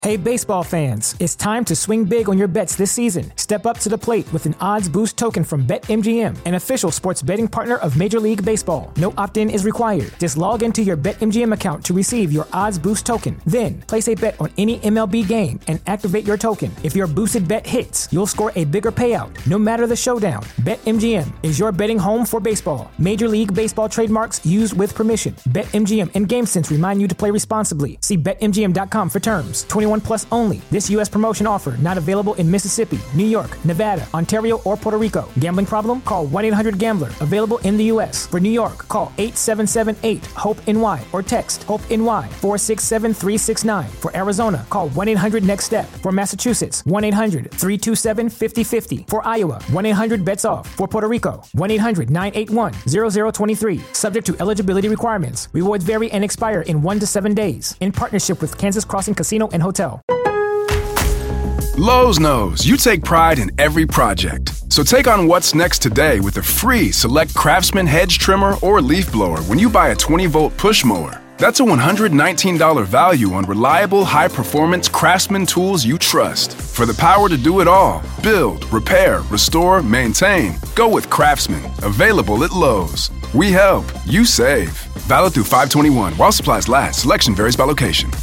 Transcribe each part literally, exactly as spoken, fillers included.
Hey baseball fans, it's time to swing big on your bets this season. Step up to the plate with an odds boost token from BetMGM, an official sports betting partner of Major League Baseball. No opt-in is required. Just log into your BetMGM account to receive your odds boost token. Then, place a bet on any M L B game and activate your token. If your boosted bet hits, you'll score a bigger payout, no matter the showdown. BetMGM is your betting home for baseball. Major League Baseball trademarks used with permission. BetMGM and GameSense remind you to play responsibly. See Bet M G M dot com for terms. twenty-one plus only. This U S promotion offer not available in Mississippi, New York, Nevada, Ontario, or Puerto Rico. Gambling problem? Call one eight hundred gambler. Available in the U S. For New York, call eight seven seven eight HOPE N Y or text HOPE-N Y four six seven three six nine. For Arizona, call one eight hundred next step. For Massachusetts, one eight hundred three two seven five zero five zero. For Iowa, one eight hundred bets off. For Puerto Rico, one eight hundred nine eight one zero zero two three. Subject to eligibility requirements. Rewards vary and expire in one to seven days. In partnership with Kansas Crossing Casino and Hotel. Lowe's knows you take pride in every project. So take on what's next today with a free Select Craftsman hedge trimmer or leaf blower when you buy a twenty volt push mower. That's a one hundred nineteen dollars value on reliable, high-performance Craftsman tools you trust. For the power to do it all, build, repair, restore, maintain, go with Craftsman. Available at Lowe's. We help, you save. Valid through five twenty-one while supplies last. Selection varies by location.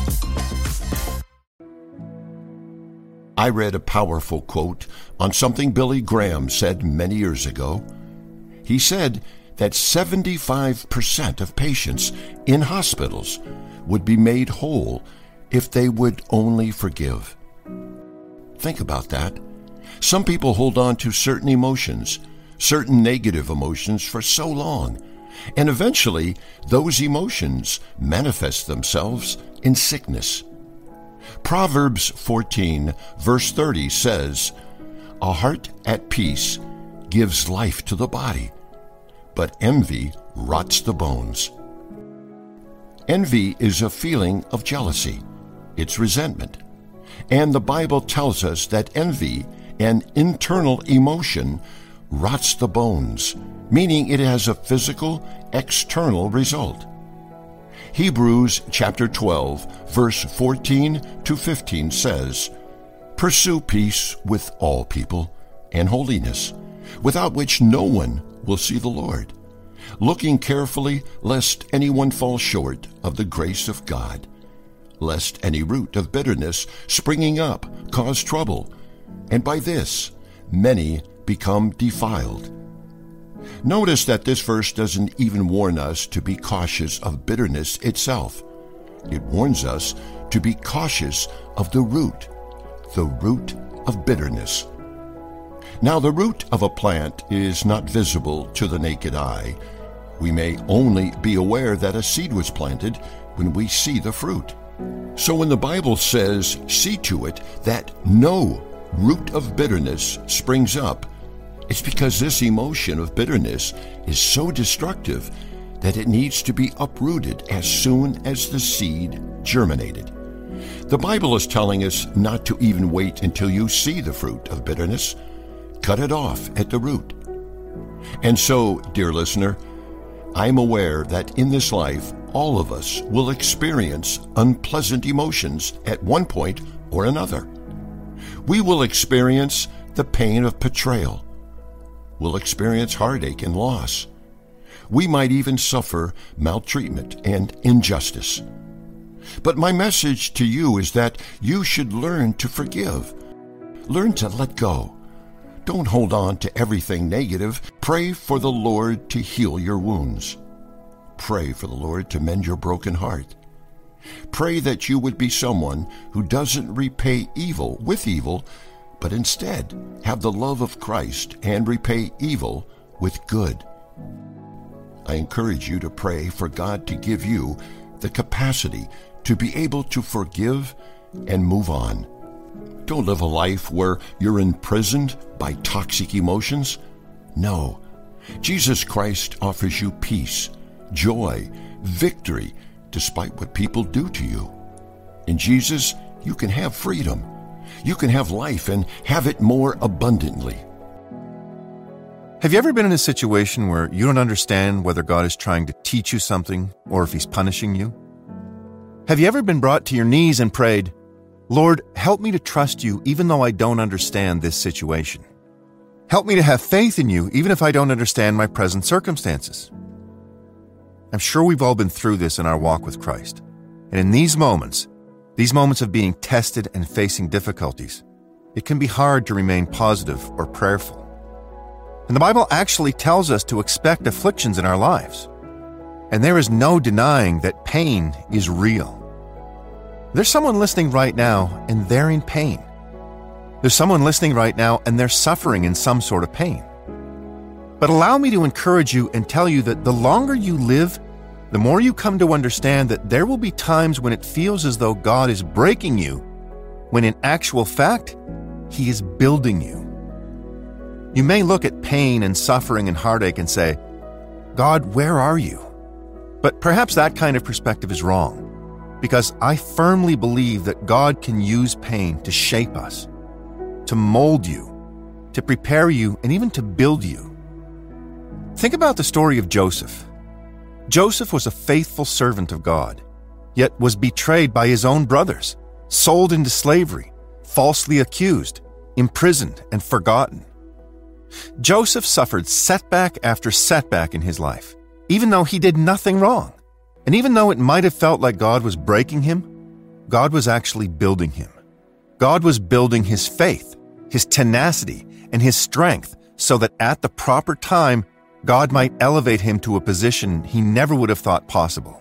I read a powerful quote on something Billy Graham said many years ago. He said that seventy-five percent of patients in hospitals would be made whole if they would only forgive. Think about that. Some people hold on to certain emotions, certain negative emotions for so long, and eventually those emotions manifest themselves in sickness. Proverbs fourteen, verse thirty says, "A heart at peace gives life to the body, but envy rots the bones." Envy is a feeling of jealousy. It's resentment. And the Bible tells us that envy, an internal emotion, rots the bones, meaning it has a physical, external result. Hebrews chapter twelve, verse fourteen to fifteen says, "Pursue peace with all people and holiness, without which no one will see the Lord, looking carefully lest anyone fall short of the grace of God, lest any root of bitterness springing up cause trouble, and by this many become defiled." Notice that this verse doesn't even warn us to be cautious of bitterness itself. It warns us to be cautious of the root, the root of bitterness. Now, the root of a plant is not visible to the naked eye. We may only be aware that a seed was planted when we see the fruit. So when the Bible says, "See to it that no root of bitterness springs up," it's because this emotion of bitterness is so destructive that it needs to be uprooted as soon as the seed germinated. The Bible is telling us not to even wait until you see the fruit of bitterness. Cut it off at the root. And so, dear listener, I'm aware that in this life, all of us will experience unpleasant emotions at one point or another. We will experience the pain of betrayal. We'll experience heartache and loss. We might even suffer maltreatment and injustice. But my message to you is that you should learn to forgive. Learn to let go. Don't hold on to everything negative. Pray for the Lord to heal your wounds. Pray for the Lord to mend your broken heart. Pray that you would be someone who doesn't repay evil with evil, but instead have the love of Christ and repay evil with good. I encourage you to pray for God to give you the capacity to be able to forgive and move on. Don't live a life where you're imprisoned by toxic emotions. No, Jesus Christ offers you peace, joy, victory, despite what people do to you. In Jesus, you can have freedom. You can have life and have it more abundantly. Have you ever been in a situation where you don't understand whether God is trying to teach you something or if He's punishing you? Have you ever been brought to your knees and prayed, Lord, help me to trust you even though I don't understand this situation. Help me to have faith in you even if I don't understand my present circumstances. I'm sure we've all been through this in our walk with Christ. And in these moments, these moments of being tested and facing difficulties, it can be hard to remain positive or prayerful. And the Bible actually tells us to expect afflictions in our lives. And there is no denying that pain is real. There's someone listening right now and they're in pain. There's someone listening right now and they're suffering in some sort of pain. But allow me to encourage you and tell you that the longer you live, the more you come to understand that there will be times when it feels as though God is breaking you, when in actual fact, He is building you. You may look at pain and suffering and heartache and say, God, where are you? But perhaps that kind of perspective is wrong, because I firmly believe that God can use pain to shape us, to mold you, to prepare you, and even to build you. Think about the story of Joseph. Joseph was a faithful servant of God, yet was betrayed by his own brothers, sold into slavery, falsely accused, imprisoned, and forgotten. Joseph suffered setback after setback in his life, even though he did nothing wrong. And even though it might have felt like God was breaking him, God was actually building him. God was building his faith, his tenacity, and his strength so that at the proper time, God might elevate him to a position he never would have thought possible.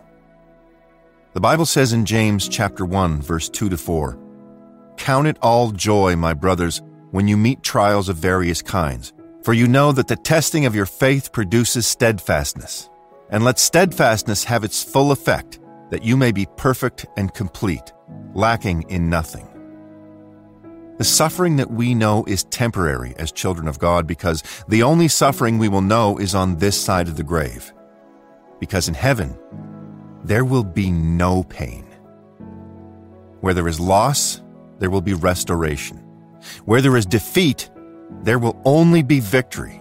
The Bible says in James chapter one, verse two to four, "Count it all joy, my brothers, when you meet trials of various kinds, for you know that the testing of your faith produces steadfastness. And let steadfastness have its full effect, that you may be perfect and complete, lacking in nothing." The suffering that we know is temporary as children of God, because the only suffering we will know is on this side of the grave. Because in heaven, there will be no pain. Where there is loss, there will be restoration. Where there is defeat, there will only be victory.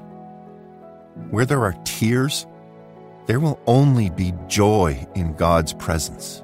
Where there are tears, there will only be joy in God's presence.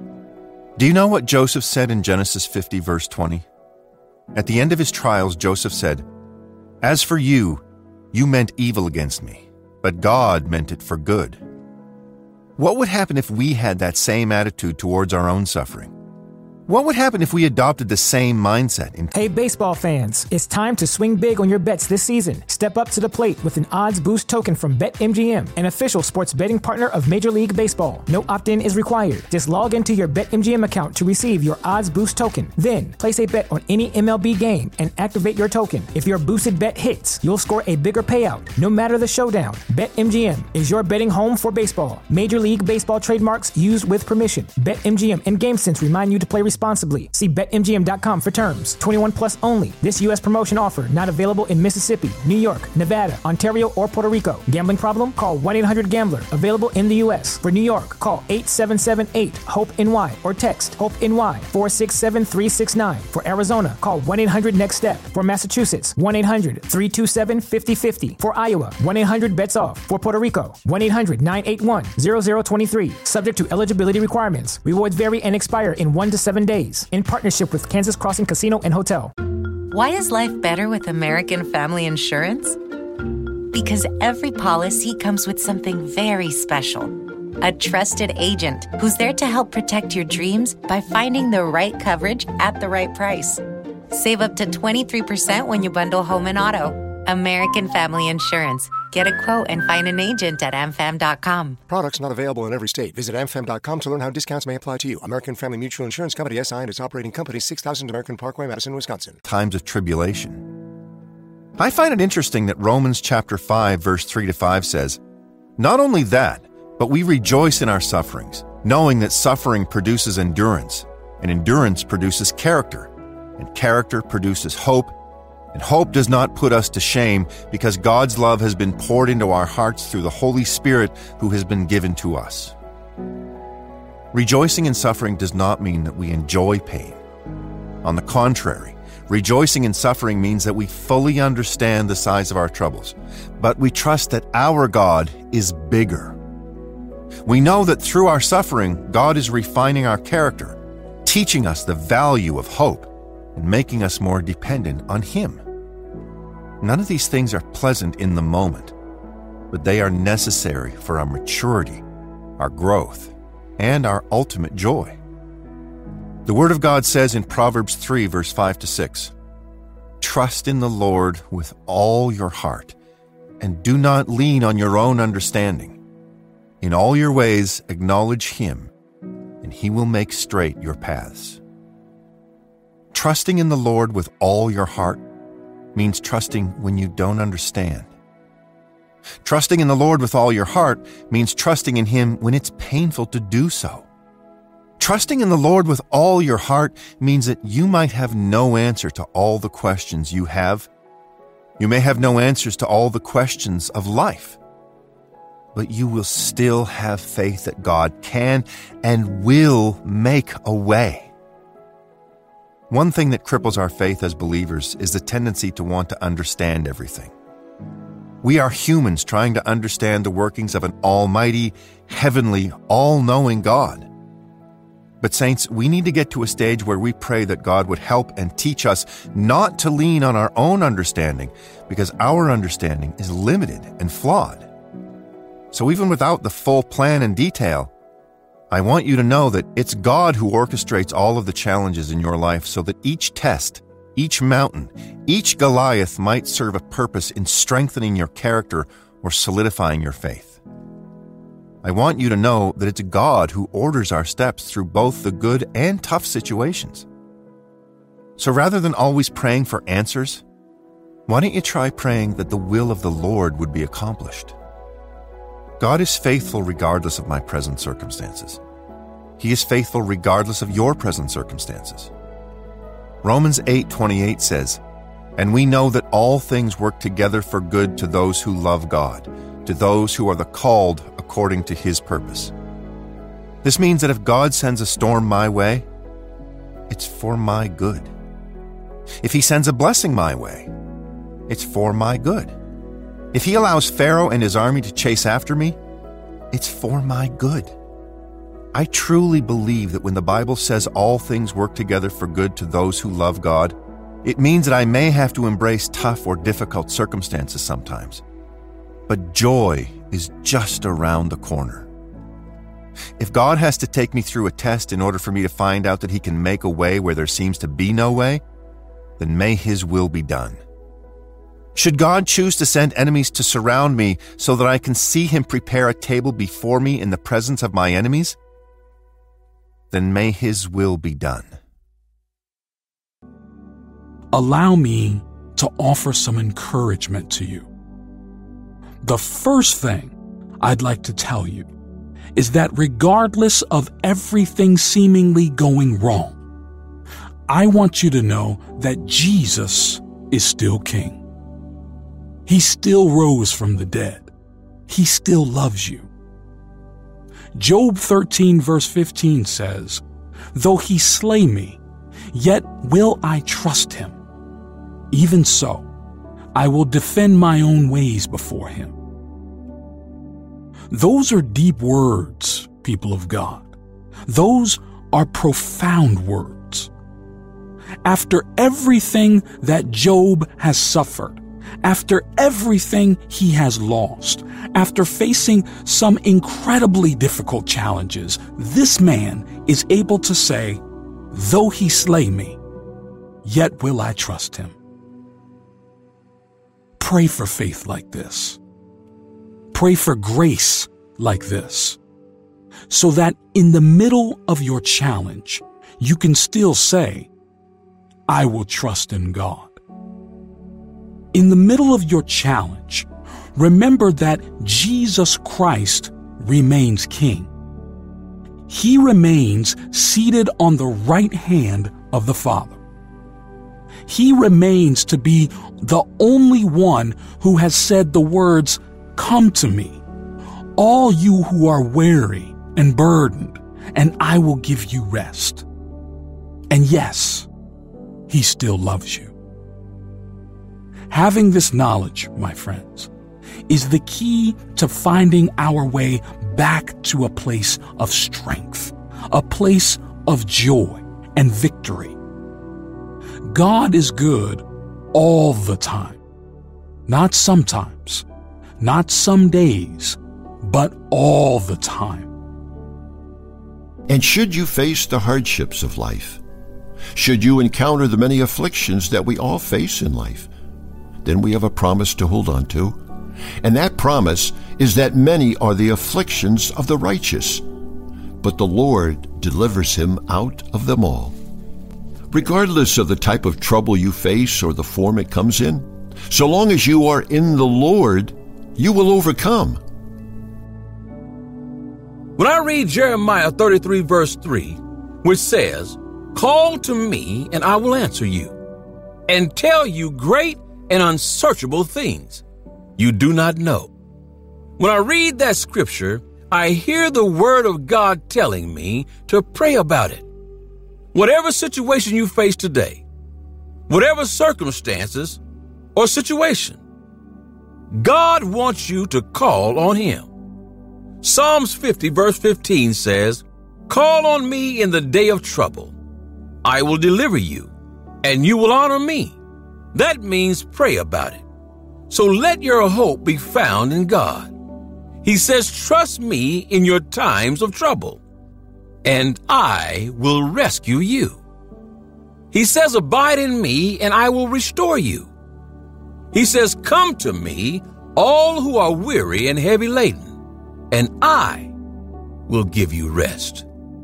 Do you know what Joseph said in Genesis fifty, verse twenty? At the end of his trials, Joseph said, "As for you, you meant evil against me, but God meant it for good." What would happen if we had that same attitude towards our own suffering? What would happen if we adopted the same mindset? In- Hey, baseball fans, it's time to swing big on your bets this season. Step up to the plate with an odds boost token from BetMGM, an official sports betting partner of Major League Baseball. No opt-in is required. Just log into your BetMGM account to receive your odds boost token. Then, place a bet on any M L B game and activate your token. If your boosted bet hits, you'll score a bigger payout, no matter the showdown. BetMGM is your betting home for baseball. Major League Baseball trademarks used with permission. BetMGM and GameSense remind you to play responsibly. Responsibly. See Bet M G M dot com for terms. twenty-one plus only. This U S promotion offer not available in Mississippi, New York, Nevada, Ontario, or Puerto Rico. Gambling problem? Call one eight hundred gambler. Available in the U S. For New York, call eight seven seven eight HOPE N Y or text HOPE N Y four six seven three six nine. For Arizona, call one eight hundred next step. For Massachusetts, one eight hundred three two seven five zero five zero. For Iowa, one eight hundred bets off. For Puerto Rico, one eight hundred nine eight one zero zero two three. Subject to eligibility requirements. Rewards vary and expire in one to seven days. In partnership with Kansas Crossing Casino and Hotel. Why is life better with American Family Insurance? Because every policy comes with something very special. A trusted agent who's there to help protect your dreams by finding the right coverage at the right price. Save up to twenty-three percent when you bundle home and auto. American Family Insurance. Get a quote and find an agent at a m fam dot com. Products not available in every state. Visit a m fam dot com to learn how discounts may apply to you. American Family Mutual Insurance Company, S I and its operating company, six thousand American Parkway, Madison, Wisconsin. Times of tribulation. I find it interesting that Romans chapter five, verse three to five says, "Not only that, but we rejoice in our sufferings, knowing that suffering produces endurance, and endurance produces character, and character produces hope, and hope does not put us to shame, because God's love has been poured into our hearts through the Holy Spirit who has been given to us." Rejoicing in suffering does not mean that we enjoy pain. On the contrary, rejoicing in suffering means that we fully understand the size of our troubles, but we trust that our God is bigger. We know that through our suffering, God is refining our character, teaching us the value of hope and making us more dependent on Him. None of these things are pleasant in the moment, but they are necessary for our maturity, our growth, and our ultimate joy. The Word of God says in Proverbs three, verse five to six, "Trust in the Lord with all your heart, and do not lean on your own understanding. In all your ways acknowledge Him, and He will make straight your paths." Trusting in the Lord with all your heart means trusting when you don't understand. Trusting in the Lord with all your heart means trusting in Him when it's painful to do so. Trusting in the Lord with all your heart means that you might have no answer to all the questions you have. You may have no answers to all the questions of life, but you will still have faith that God can and will make a way. One thing that cripples our faith as believers is the tendency to want to understand everything. We are humans trying to understand the workings of an almighty, heavenly, all-knowing God. But saints, we need to get to a stage where we pray that God would help and teach us not to lean on our own understanding, because our understanding is limited and flawed. So even without the full plan and detail, I want you to know that it's God who orchestrates all of the challenges in your life so that each test, each mountain, each Goliath might serve a purpose in strengthening your character or solidifying your faith. I want you to know that it's God who orders our steps through both the good and tough situations. So rather than always praying for answers, why don't you try praying that the will of the Lord would be accomplished? God is faithful regardless of my present circumstances. He is faithful regardless of your present circumstances. Romans eight twenty-eight says, "And we know that all things work together for good to those who love God, to those who are the called according to His purpose." This means that if God sends a storm my way, it's for my good. If He sends a blessing my way, it's for my good. If He allows Pharaoh and his army to chase after me, it's for my good. I truly believe that when the Bible says all things work together for good to those who love God, it means that I may have to embrace tough or difficult circumstances sometimes. But joy is just around the corner. If God has to take me through a test in order for me to find out that He can make a way where there seems to be no way, then may His will be done. Should God choose to send enemies to surround me so that I can see Him prepare a table before me in the presence of my enemies, then may His will be done. Allow me to offer some encouragement to you. The first thing I'd like to tell you is that regardless of everything seemingly going wrong, I want you to know that Jesus is still King. He still rose from the dead. He still loves you. Job thirteen verse fifteen says, "Though He slay me, yet will I trust Him. Even so, I will defend my own ways before Him." Those are deep words, people of God. Those are profound words. After everything that Job has suffered, after everything he has lost, after facing some incredibly difficult challenges, this man is able to say, "Though He slay me, yet will I trust Him." Pray for faith like this. Pray for grace like this, so that in the middle of your challenge, you can still say, "I will trust in God." In the middle of your challenge, remember that Jesus Christ remains King. He remains seated on the right hand of the Father. He remains to be the only one who has said the words, "Come to me, all you who are weary and burdened, and I will give you rest." And yes, He still loves you. Having this knowledge, my friends, is the key to finding our way back to a place of strength, a place of joy, and victory. God is good all the time. Not sometimes, not some days, but all the time. And should you face the hardships of life, should you encounter the many afflictions that we all face in life, then we have a promise to hold on to. And that promise is that many are the afflictions of the righteous, but the Lord delivers him out of them all. Regardless of the type of trouble you face or the form it comes in, so long as you are in the Lord, you will overcome. When I read Jeremiah thirty-three verse three, which says, "Call to me and I will answer you, and tell you great and unsearchable things you do not know." When I read that scripture, I hear the word of God telling me to pray about it. Whatever situation you face today, whatever circumstances or situation, God wants you to call on him. Psalms fifty verse fifteen says, "Call on me in the day of trouble. I will deliver you, and you will honor me." That means pray about it. So let your hope be found in God. He says, "Trust me in your times of trouble, and I will rescue you." He says, "Abide in me, and I will restore you." He says, "Come to me, all who are weary and heavy laden, and I will give you rest."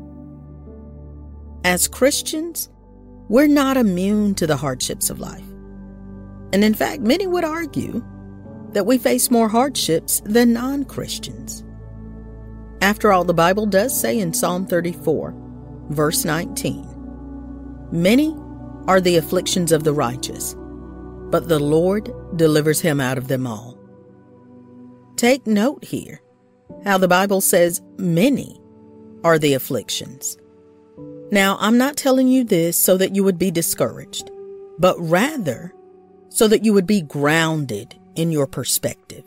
As Christians, we're not immune to the hardships of life. And in fact, many would argue that we face more hardships than non-Christians. After all, the Bible does say in Psalm thirty-four, verse nineteen, "Many are the afflictions of the righteous, but the Lord delivers him out of them all." Take note here how the Bible says many are the afflictions. Now, I'm not telling you this so that you would be discouraged, but rather so that you would be grounded in your perspective.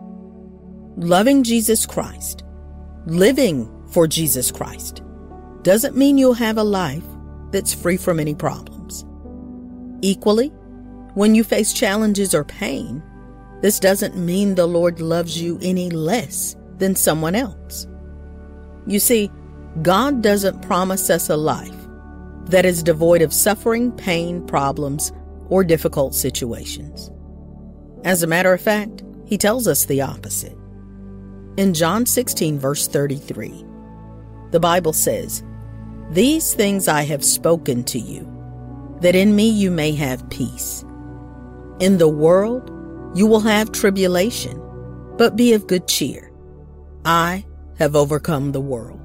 Loving Jesus Christ, living for Jesus Christ, doesn't mean you'll have a life that's free from any problems. Equally, when you face challenges or pain, this doesn't mean the Lord loves you any less than someone else. You see, God doesn't promise us a life that is devoid of suffering, pain, problems, or difficult situations. As a matter of fact, he tells us the opposite. In John sixteen, verse thirty-three, the Bible says, "These things I have spoken to you, that in me you may have peace. In the world you will have tribulation, but be of good cheer. I have overcome the world."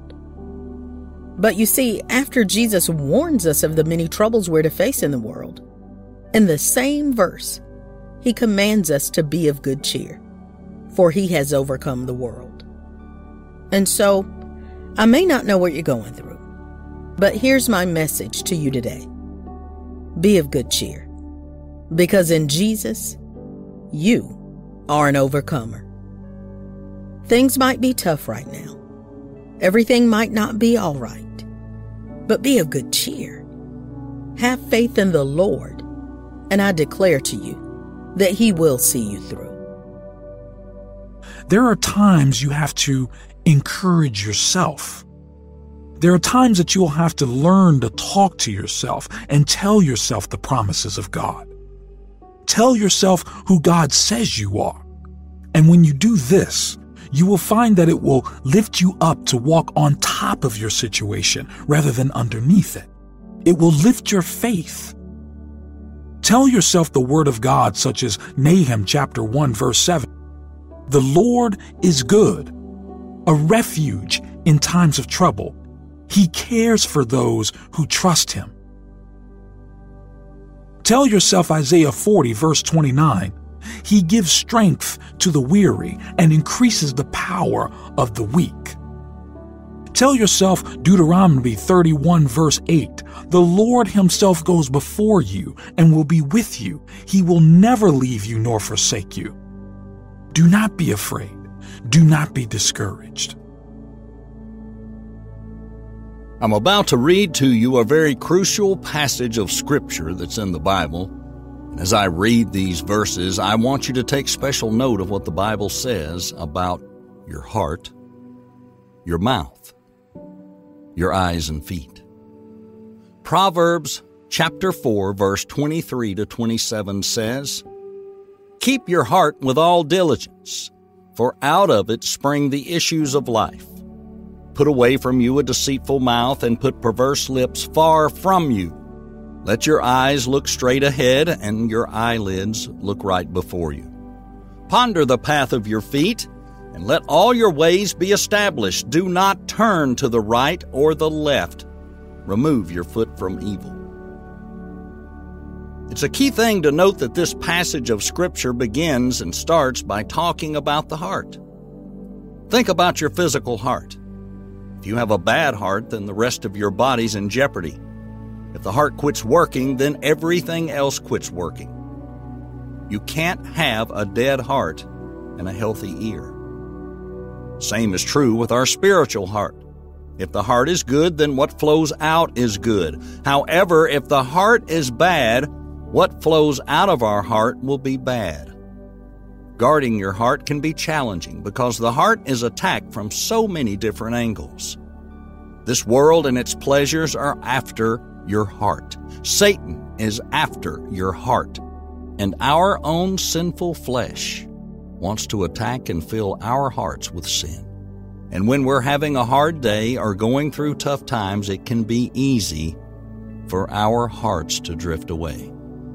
But you see, after Jesus warns us of the many troubles we're to face in the world, in the same verse, he commands us to be of good cheer, for he has overcome the world. And so, I may not know what you're going through, but here's my message to you today. Be of good cheer, because in Jesus, you are an overcomer. Things might be tough right now. Everything might not be all right, but be of good cheer. Have faith in the Lord, and I declare to you that he will see you through. There are times you have to encourage yourself. There are times that you will have to learn to talk to yourself and tell yourself the promises of God. Tell yourself who God says you are. And when you do this, you will find that it will lift you up to walk on top of your situation rather than underneath it. It will lift your faith. Tell yourself the word of God, such as Nahum chapter one, verse seven. "The Lord is good, a refuge in times of trouble. He cares for those who trust him." Tell yourself Isaiah forty, verse twenty-nine. "He gives strength to the weary and increases the power of the weak." Tell yourself Deuteronomy thirty-one, verse eight. "The Lord himself goes before you and will be with you. He will never leave you nor forsake you." Do not be afraid. Do not be discouraged. I'm about to read to you a very crucial passage of Scripture that's in the Bible. And as I read these verses, I want you to take special note of what the Bible says about your heart, your mouth, your eyes and feet. Proverbs chapter four, verse twenty-three to twenty-seven says, "Keep your heart with all diligence, for out of it spring the issues of life. Put away from you a deceitful mouth, and put perverse lips far from you. Let your eyes look straight ahead, and your eyelids look right before you. Ponder the path of your feet, and let all your ways be established. Do not turn to the right or the left. Remove your foot from evil." It's a key thing to note that this passage of Scripture begins and starts by talking about the heart. Think about your physical heart. If you have a bad heart, then the rest of your body's in jeopardy. If the heart quits working, then everything else quits working. You can't have a dead heart and a healthy ear. Same is true with our spiritual heart. If the heart is good, then what flows out is good. However, if the heart is bad, what flows out of our heart will be bad. Guarding your heart can be challenging because the heart is attacked from so many different angles. This world and its pleasures are after your heart. Satan is after your heart. And our own sinful flesh wants to attack and fill our hearts with sin. And when we're having a hard day or going through tough times, it can be easy for our hearts to drift away.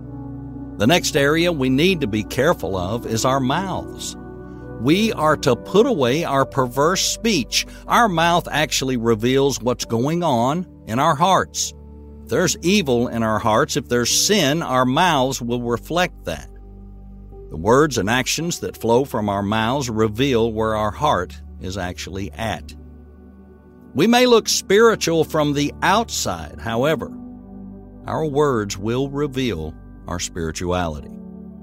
The next area we need to be careful of is our mouths. We are to put away our perverse speech. Our mouth actually reveals what's going on in our hearts. If there's evil in our hearts, if there's sin, our mouths will reflect that. The words and actions that flow from our mouths reveal where our heart is actually at. We may look spiritual from the outside, however, our words will reveal our spirituality.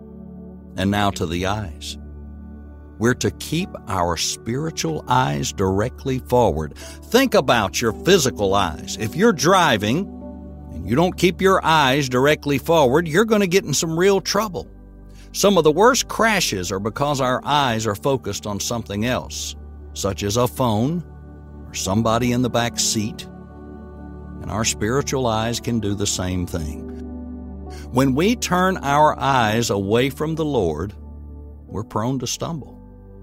And now to the eyes. We're to keep our spiritual eyes directly forward. Think about your physical eyes. If you're driving and you don't keep your eyes directly forward, you're going to get in some real trouble. Some of the worst crashes are because our eyes are focused on something else, such as a phone or somebody in the back seat. And our spiritual eyes can do the same thing. When we turn our eyes away from the Lord, we're prone to stumble.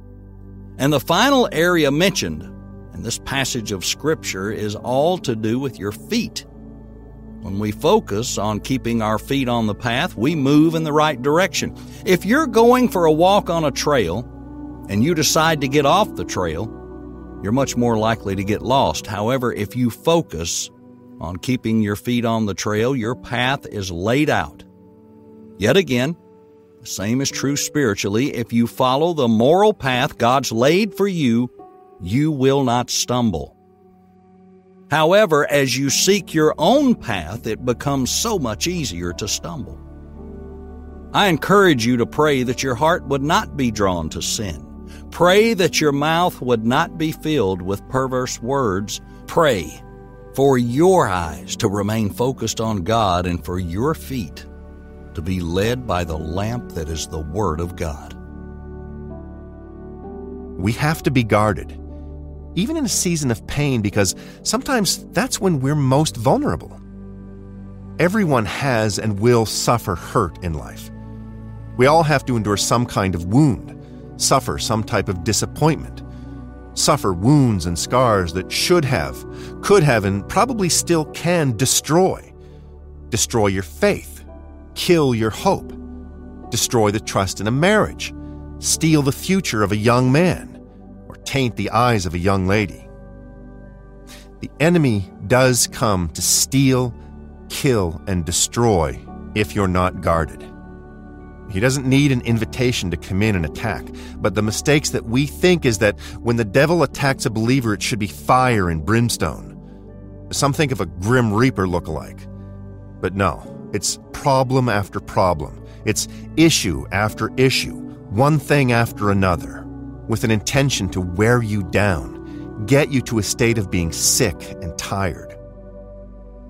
And the final area mentioned in this passage of Scripture is all to do with your feet. When we focus on keeping our feet on the path, we move in the right direction. If you're going for a walk on a trail and you decide to get off the trail, you're much more likely to get lost. However, if you focus on keeping your feet on the trail, your path is laid out. Yet again, the same is true spiritually. If you follow the moral path God's laid for you, you will not stumble. However, as you seek your own path, it becomes so much easier to stumble. I encourage you to pray that your heart would not be drawn to sin. Pray that your mouth would not be filled with perverse words. Pray for your eyes to remain focused on God and for your feet to be led by the lamp that is the Word of God. We have to be guarded, even in a season of pain, because sometimes that's when we're most vulnerable. Everyone has and will suffer hurt in life. We all have to endure some kind of wound, suffer some type of disappointment, suffer wounds and scars that should have, could have, and probably still can destroy. Destroy your faith, kill your hope, destroy the trust in a marriage, steal the future of a young man, or taint the eyes of a young lady. The enemy does come to steal, kill, and destroy if you're not guarded. He doesn't need an invitation to come in and attack, but the mistakes that we think is that when the devil attacks a believer, it should be fire and brimstone. Some think of a Grim Reaper lookalike. But no, it's problem after problem. It's issue after issue, one thing after another, with an intention to wear you down, get you to a state of being sick and tired.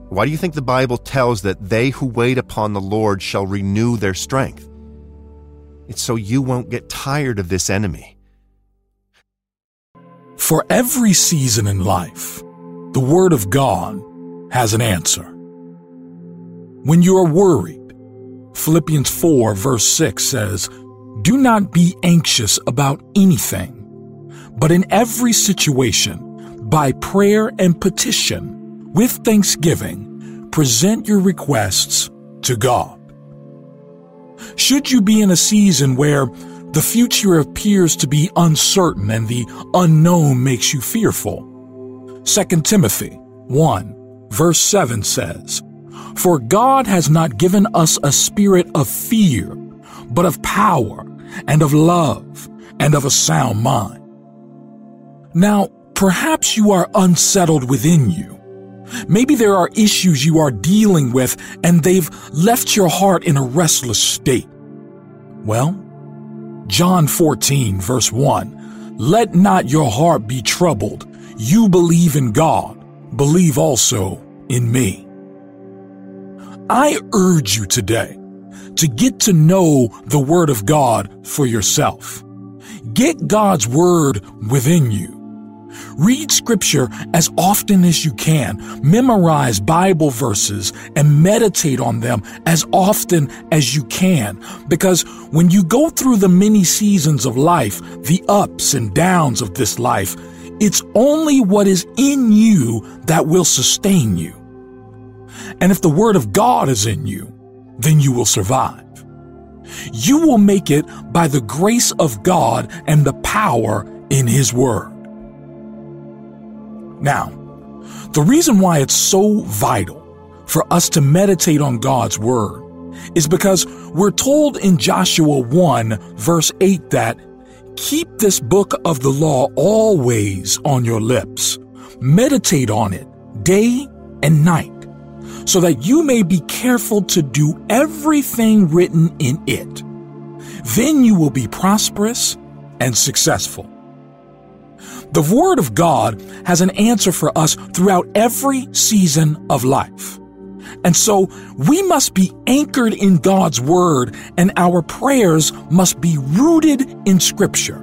Why do you think the Bible tells that they who wait upon the Lord shall renew their strength? It's so you won't get tired of this enemy. For every season in life, the Word of God has an answer. When you are worried, Philippians four verse six says, "Do not be anxious about anything, but in every situation, by prayer and petition, with thanksgiving, present your requests to God." Should you be in a season where the future appears to be uncertain and the unknown makes you fearful, Second Timothy one verse seven says, "For God has not given us a spirit of fear, but of power and of love and of a sound mind." Now, perhaps you are unsettled within you. Maybe there are issues you are dealing with and they've left your heart in a restless state. Well, John fourteen verse one, "Let not your heart be troubled. You believe in God, believe also in me." I urge you today to get to know the Word of God for yourself. Get God's Word within you. Read Scripture as often as you can. Memorize Bible verses and meditate on them as often as you can. Because when you go through the many seasons of life, the ups and downs of this life, it's only what is in you that will sustain you. And if the Word of God is in you, then you will survive. You will make it by the grace of God and the power in His Word. Now, the reason why it's so vital for us to meditate on God's Word is because we're told in Joshua one verse eight that, "Keep this book of the law always on your lips. Meditate on it day and night, so that you may be careful to do everything written in it. Then you will be prosperous and successful." The Word of God has an answer for us throughout every season of life. And so we must be anchored in God's Word, and our prayers must be rooted in Scripture.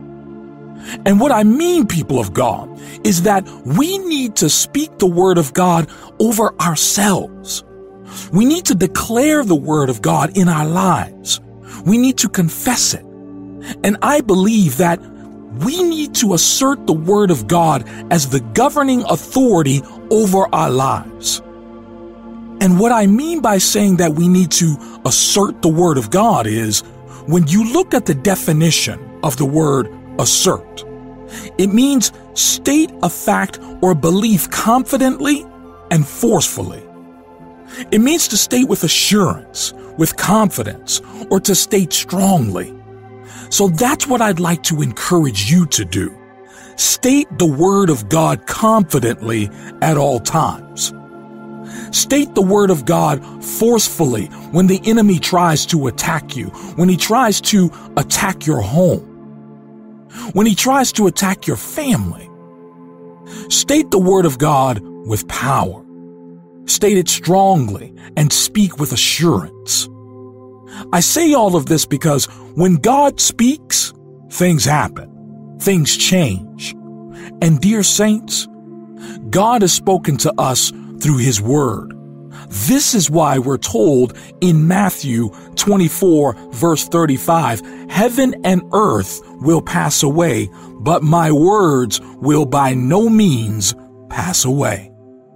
And what I mean, people of God, is that we need to speak the Word of God over ourselves. We need to declare the Word of God in our lives. We need to confess it. And I believe that we need to assert the Word of God as the governing authority over our lives. And what I mean by saying that we need to assert the Word of God is, when you look at the definition of the word assert, it means state a fact or belief confidently and forcefully. It means to state with assurance, with confidence, or to state strongly. So that's what I'd like to encourage you to do. State the Word of God confidently at all times. State the Word of God forcefully when the enemy tries to attack you, when he tries to attack your home, when he tries to attack your family. State the Word of God with power. State it strongly and speak with assurance. I say all of this because when God speaks, things happen, things change. And dear saints, God has spoken to us through His Word. This is why we're told in Matthew twenty-four verse thirty-five, "Heaven and earth will pass away, but my words will by no means pass away."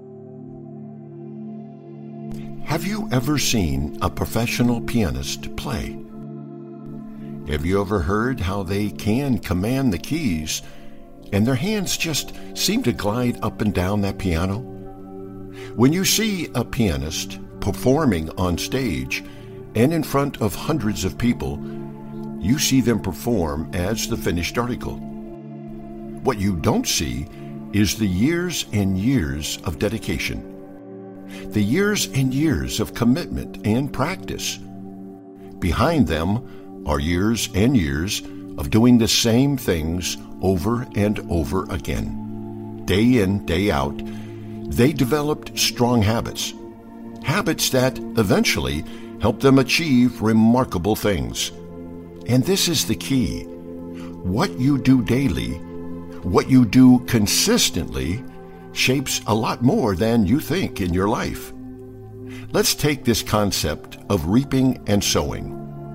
Have you ever seen a professional pianist play? Have you ever heard how they can command the keys and their hands just seem to glide up and down that piano? When you see a pianist performing on stage and in front of hundreds of people, you see them perform as the finished article. What you don't see is the years and years of dedication, the years and years of commitment and practice. Behind them are years and years of doing the same things over and over again, day in, day out, They developed strong habits, habits that eventually helped them achieve remarkable things. And this is the key. What you do daily, what you do consistently, shapes a lot more than you think in your life. Let's take this concept of reaping and sowing.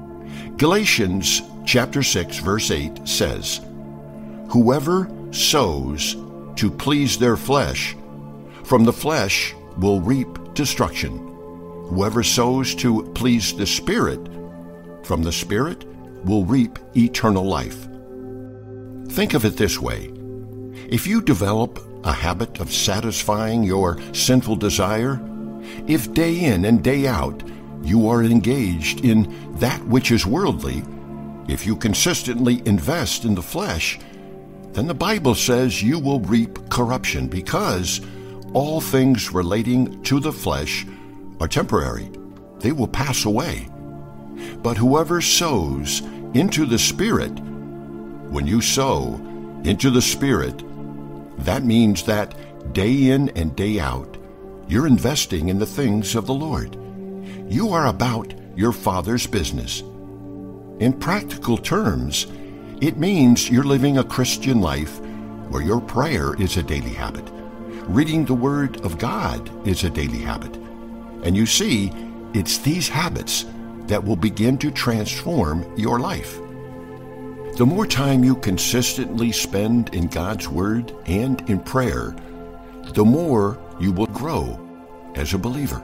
Galatians chapter six, verse eight says, "Whoever sows to please their flesh, from the flesh will reap destruction. Whoever sows to please the Spirit, from the Spirit will reap eternal life." Think of it this way. If you develop a habit of satisfying your sinful desire, if day in and day out you are engaged in that which is worldly, if you consistently invest in the flesh, then the Bible says you will reap corruption, because all things relating to the flesh are temporary. They will pass away. But whoever sows into the Spirit, when you sow into the Spirit, that means that day in and day out, you're investing in the things of the Lord. You are about your Father's business. In practical terms, it means you're living a Christian life where your prayer is a daily habit. Reading the Word of God is a daily habit. And you see, it's these habits that will begin to transform your life. The more time you consistently spend in God's Word and in prayer, the more you will grow as a believer.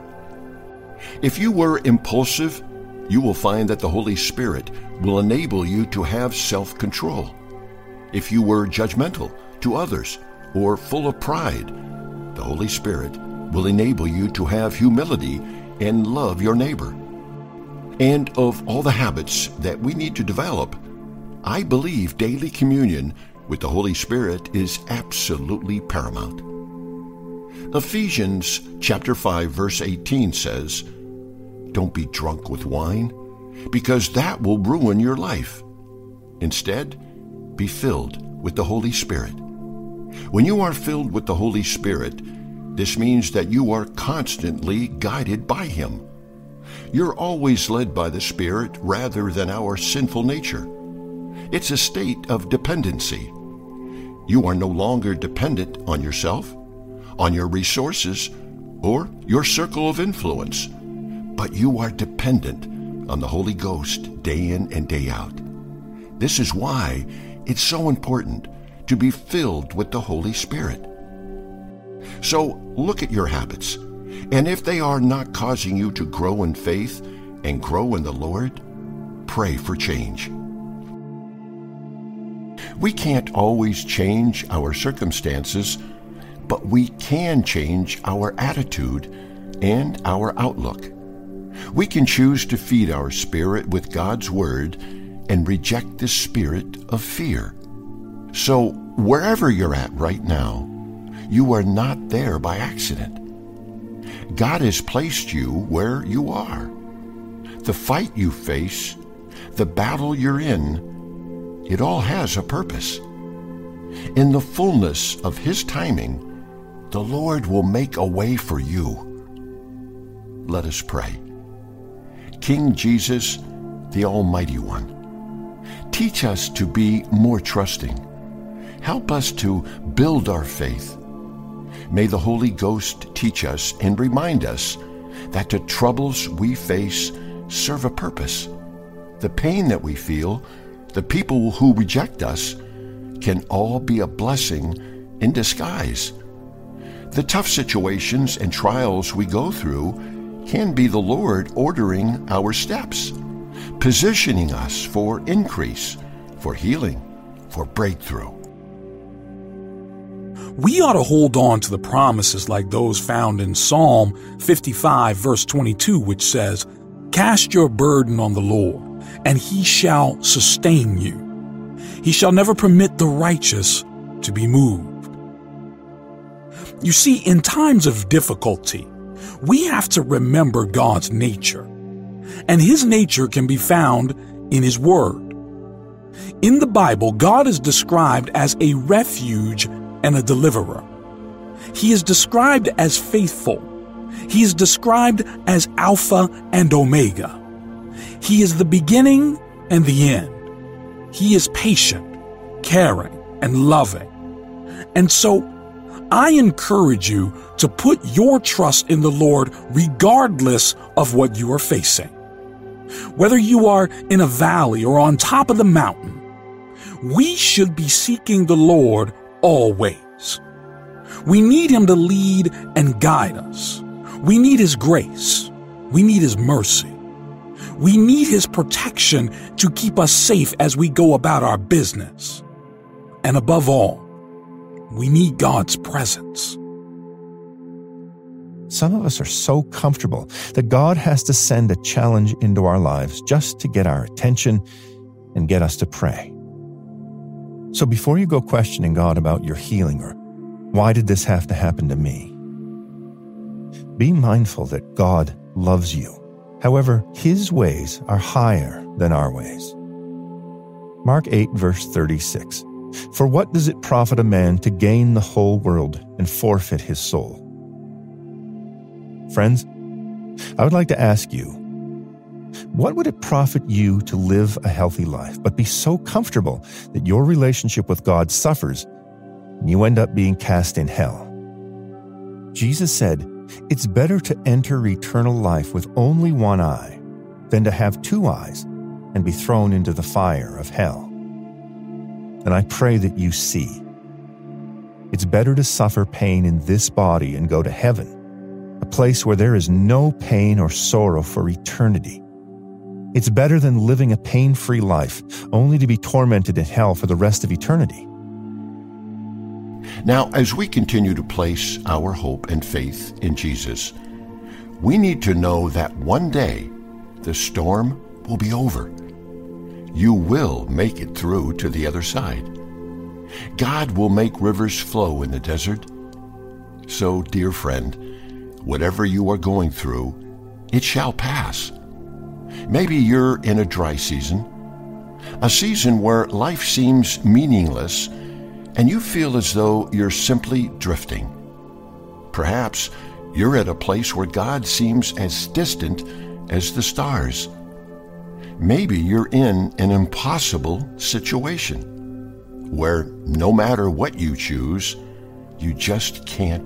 If you were impulsive, you will find that the Holy Spirit will enable you to have self-control. If you were judgmental to others or full of pride, the Holy Spirit will enable you to have humility and love your neighbor. And of all the habits that we need to develop, I believe daily communion with the Holy Spirit is absolutely paramount. Ephesians chapter five, verse eighteen says, "Don't be drunk with wine, because that will ruin your life. Instead, be filled with the Holy Spirit." When you are filled with the Holy Spirit, this means that you are constantly guided by Him. You're always led by the Spirit rather than our sinful nature. It's a state of dependency. You are no longer dependent on yourself, on your resources, or your circle of influence, but you are dependent on the Holy Ghost day in and day out. This is why it's so important to be filled with the Holy Spirit. So look at your habits, and if they are not causing you to grow in faith and grow in the Lord, pray for change. We can't always change our circumstances, but we can change our attitude and our outlook. We can choose to feed our spirit with God's Word and reject the spirit of fear. So wherever you're at right now, you are not there by accident. God has placed you where you are. The fight you face, the battle you're in, it all has a purpose. In the fullness of His timing, the Lord will make a way for you. Let us pray. King Jesus, the Almighty One, teach us to be more trusting. Help us to build our faith. May the Holy Ghost teach us and remind us that the troubles we face serve a purpose. The pain that we feel, the people who reject us, can all be a blessing in disguise. The tough situations and trials we go through can be the Lord ordering our steps, positioning us for increase, for healing, for breakthrough. We ought to hold on to the promises like those found in Psalm fifty-five, verse twenty-two, which says, "Cast your burden on the Lord, and He shall sustain you. He shall never permit the righteous to be moved." You see, in times of difficulty, we have to remember God's nature, and His nature can be found in His Word. In the Bible, God is described as a refuge and a deliverer. He is described as faithful. He is described as Alpha and Omega. He is the beginning and the end. He is patient, caring, and loving. And so, I encourage you to put your trust in the Lord regardless of what you are facing. Whether you are in a valley or on top of the mountain, we should be seeking the Lord always. We need Him to lead and guide us. We need His grace. We need His mercy. We need His protection to keep us safe as we go about our business. And above all, we need God's presence. Some of us are so comfortable that God has to send a challenge into our lives just to get our attention and get us to pray. So before you go questioning God about your healing or why did this have to happen to me, be mindful that God loves you. However, His ways are higher than our ways. Mark eight, verse thirty-six. For what does it profit a man to gain the whole world and forfeit his soul? Friends, I would like to ask you, what would it profit you to live a healthy life, but be so comfortable that your relationship with God suffers and you end up being cast in hell? Jesus said, it's better to enter eternal life with only one eye than to have two eyes and be thrown into the fire of hell. And I pray that you see. It's better to suffer pain in this body and go to heaven, a place where there is no pain or sorrow for eternity. It's better than living a pain-free life only to be tormented in hell for the rest of eternity. Now, as we continue to place our hope and faith in Jesus, we need to know that one day the storm will be over. You will make it through to the other side. God will make rivers flow in the desert. So, dear friend, whatever you are going through, it shall pass. Maybe you're in a dry season, a season where life seems meaningless and you feel as though you're simply drifting. Perhaps you're at a place where God seems as distant as the stars. Maybe you're in an impossible situation where no matter what you choose, you just can't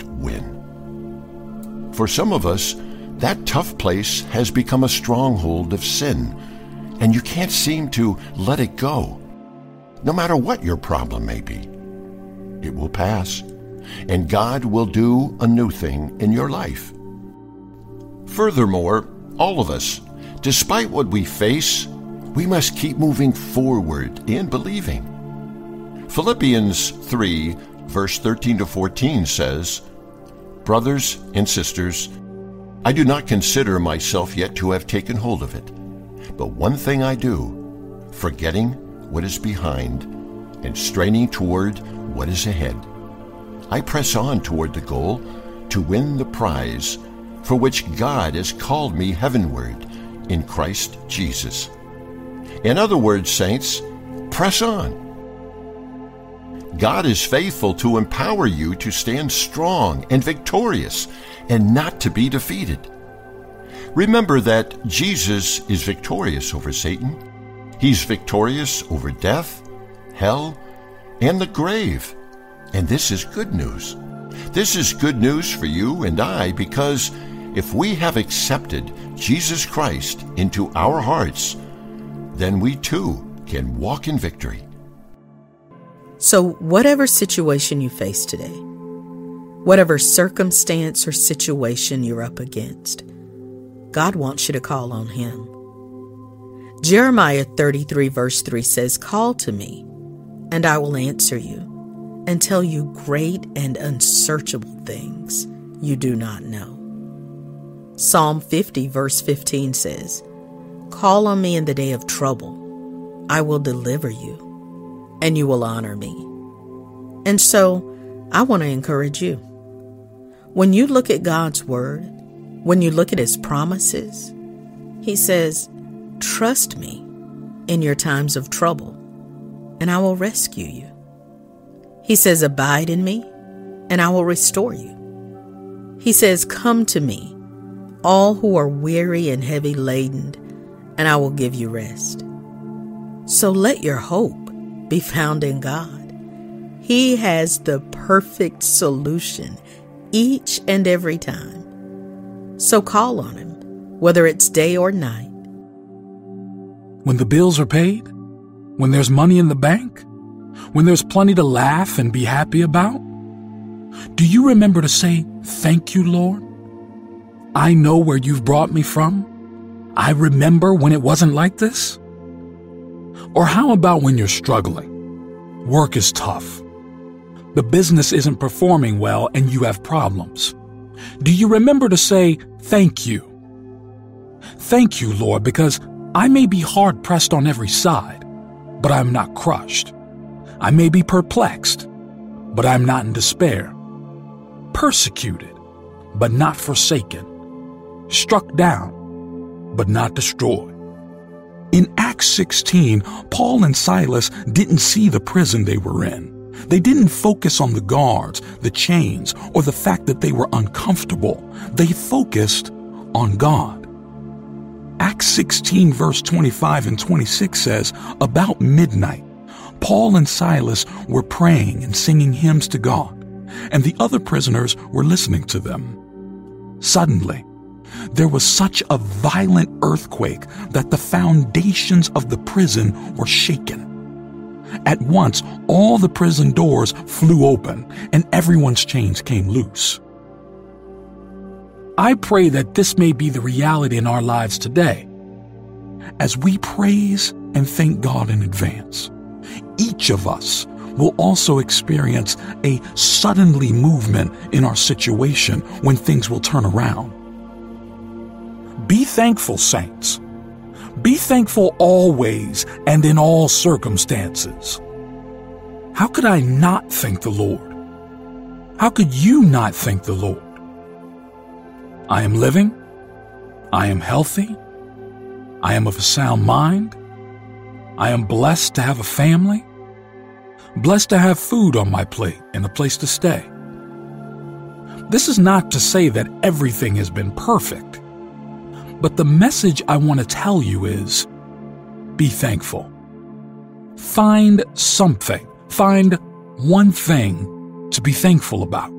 win. For some of us, that tough place has become a stronghold of sin, and you can't seem to let it go. No matter what your problem may be, it will pass, and God will do a new thing in your life. Furthermore, all of us, despite what we face, we must keep moving forward in believing. Philippians three, verse thirteen to fourteen says, Brothers and sisters, I do not consider myself yet to have taken hold of it. But one thing I do, forgetting what is behind and straining toward what is ahead, I press on toward the goal to win the prize for which God has called me heavenward in Christ Jesus. In other words, saints, press on. God is faithful to empower you to stand strong and victorious and not to be defeated. Remember that Jesus is victorious over Satan. He's victorious over death, hell, and the grave. And this is good news. This is good news for you and I, because if we have accepted Jesus Christ into our hearts, then we too can walk in victory. So whatever situation you face today, whatever circumstance or situation you're up against, God wants you to call on Him. Jeremiah thirty-three verse three says, Call to me, and I will answer you, and tell you great and unsearchable things you do not know. Psalm fifty verse fifteen says, Call on me in the day of trouble. I will deliver you, and you will honor me. And so, I want to encourage you. When you look at God's Word, when you look at His promises, He says, Trust me in your times of trouble, and I will rescue you. He says, Abide in me, and I will restore you. He says, "Come to me, all who are weary and heavy laden, and I will give you rest." So let your hope be found in God. He has the perfect solution each and every time. So call on Him, whether it's day or night. When the bills are paid, when there's money in the bank, when there's plenty to laugh and be happy about, do you remember to say, "Thank you, Lord? I know where you've brought me from. I remember when it wasn't like this"? Or how about when you're struggling? Work is tough. The business isn't performing well and you have problems. Do you remember to say, "Thank you"? Thank you, Lord, because I may be hard-pressed on every side, but I'm not crushed. I may be perplexed, but I'm not in despair. Persecuted, but not forsaken. Struck down, but not destroyed. In Acts sixteen, Paul and Silas didn't see the prison they were in. They didn't focus on the guards, the chains, or the fact that they were uncomfortable. They focused on God. Acts sixteen verse twenty-five and twenty-six says, "About midnight, Paul and Silas were praying and singing hymns to God, and the other prisoners were listening to them. Suddenly, there was such a violent earthquake that the foundations of the prison were shaken. At once, all the prison doors flew open, and everyone's chains came loose." I pray that this may be the reality in our lives today. As we praise and thank God in advance, each of us will also experience a suddenly movement in our situation when things will turn around. Be thankful, saints. Be thankful always and in all circumstances. How could I not thank the Lord? How could you not thank the Lord? I am living. I am healthy. I am of a sound mind. I am blessed to have a family. Blessed to have food on my plate and a place to stay. This is not to say that everything has been perfect, but the message I want to tell you is, be thankful. Find something, find one thing to be thankful about.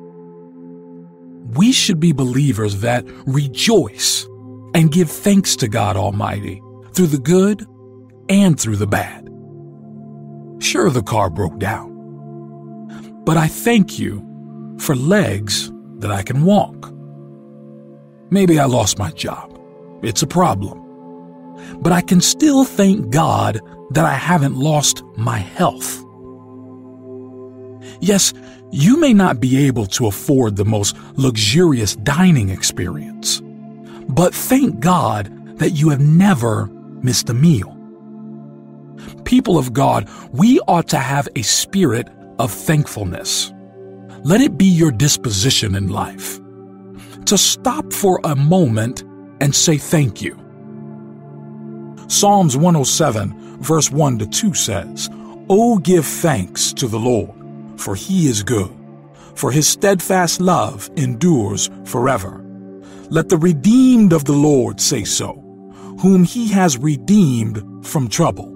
We should be believers that rejoice and give thanks to God Almighty through the good and through the bad. Sure, the car broke down, but I thank you for legs that I can walk. Maybe I lost my job. It's a problem. But I can still thank God that I haven't lost my health. Yes, you may not be able to afford the most luxurious dining experience, but thank God that you have never missed a meal. People of God, we ought to have a spirit of thankfulness. Let it be your disposition in life to stop for a moment and say thank you. Psalms one oh seven, verse one to two says, "Oh, give thanks to the Lord, for he is good, for his steadfast love endures forever. Let the redeemed of the Lord say so, whom he has redeemed from trouble."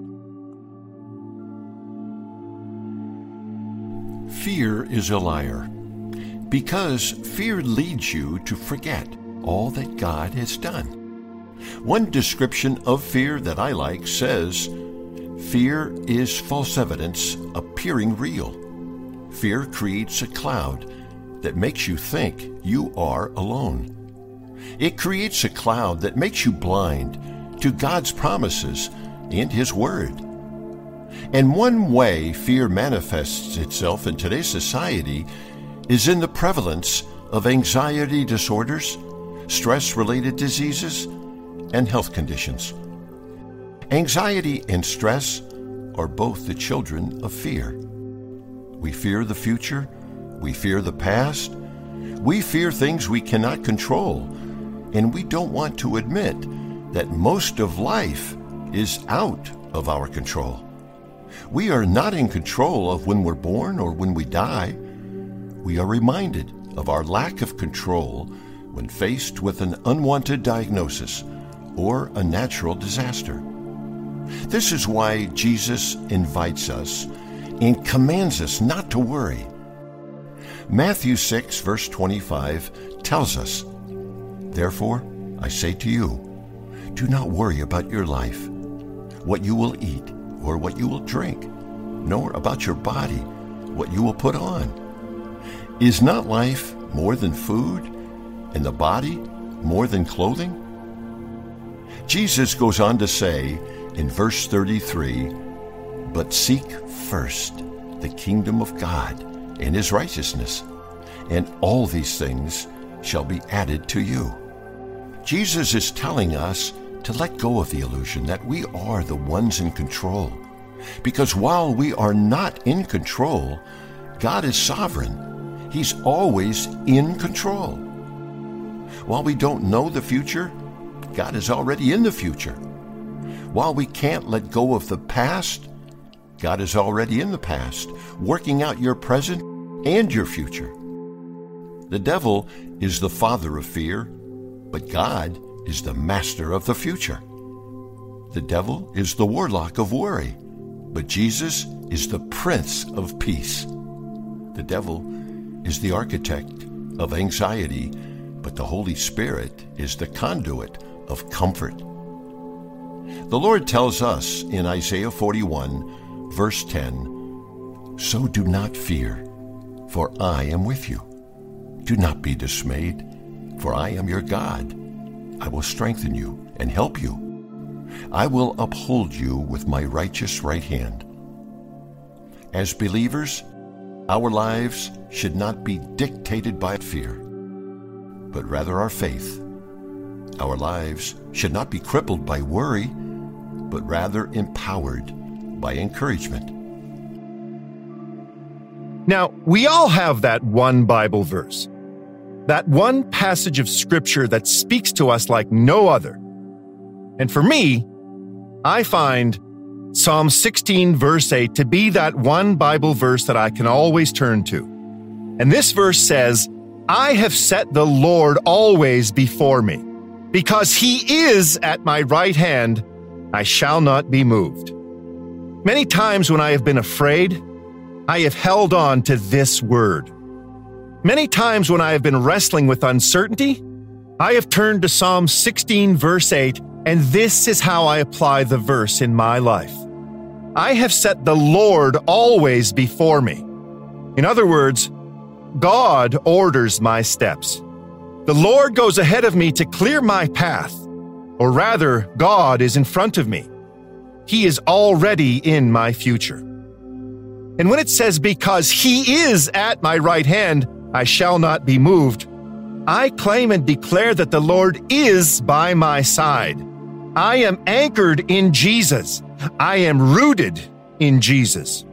Fear is a liar, because fear leads you to forget all that God has done. One description of fear that I like says, "Fear is false evidence appearing real." Fear creates a cloud that makes you think you are alone. It creates a cloud that makes you blind to God's promises and His Word. And one way fear manifests itself in today's society is in the prevalence of anxiety disorders, stress-related diseases, and health conditions. Anxiety and stress are both the children of fear. We fear the future. We fear the past. We fear things we cannot control. And we don't want to admit that most of life is out of our control. We are not in control of when we're born or when we die. we are reminded of our lack of control when faced with an unwanted diagnosis or a natural disaster. This is why Jesus invites us and commands us not to worry. Matthew six, verse twenty-five tells us, "Therefore, I say to you, do not worry about your life, what you will eat or what you will drink, nor about your body, what you will put on. Is not life more than food, and the body more than clothing?" Jesus goes on to say in verse thirty-three, "But seek first the kingdom of God and his righteousness, and all these things shall be added to you." Jesus is telling us to let go of the illusion that we are the ones in control, because while we are not in control, God is sovereign. He's always in control. While we don't know the future, God is already in the future. While we can't let go of the past, God is already in the past, working out your present and your future. The devil is the father of fear, but God is the master of the future. The devil is the warlock of worry, but Jesus is the prince of peace. The devil is the architect of anxiety, but the Holy Spirit is the conduit of comfort. The Lord tells us in Isaiah forty-one, verse ten, "So do not fear, for I am with you. Do not be dismayed, for I am your God. I will strengthen you and help you. I will uphold you with my righteous right hand." As believers, our lives should not be dictated by fear, but rather our faith. Our lives should not be crippled by worry, but rather empowered by encouragement. Now, we all have that one Bible verse, that one passage of Scripture that speaks to us like no other. And for me, I find Psalm sixteen, verse eight, to be that one Bible verse that I can always turn to. And this verse says, "I have set the Lord always before me. Because he is at my right hand, I shall not be moved." Many times when I have been afraid, I have held on to this word. Many times when I have been wrestling with uncertainty, I have turned to Psalm sixteen, verse eight, and this is how I apply the verse in my life. I have set the Lord always before me. In other words, God orders my steps. The Lord goes ahead of me to clear my path, or rather, God is in front of me. He is already in my future. And when it says, "Because he is at my right hand, I shall not be moved," I claim and declare that the Lord is by my side. I am anchored in Jesus. I am rooted in Jesus.